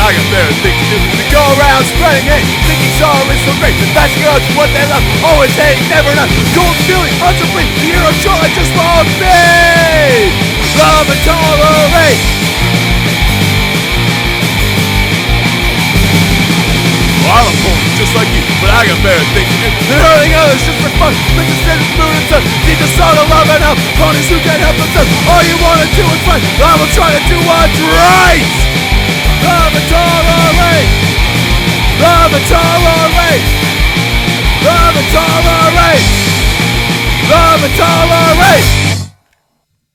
I got better things to do than go around spreading hate, thinking sorrow is so great, passing on to what they love, always hate, never enough, cold feeling, uncomplete, the hero joy just won't be. Love and tolerate. I'm a fool, just like you, but I got better things to do than hurting others just for fun. Make a steady mood and sun, need the sun to love and help ponies who can't help themselves. All you wanna do is fight, I will try to do what's right. Love and tolerate. Love and tolerate. Love and tolerate. Love and tolerate.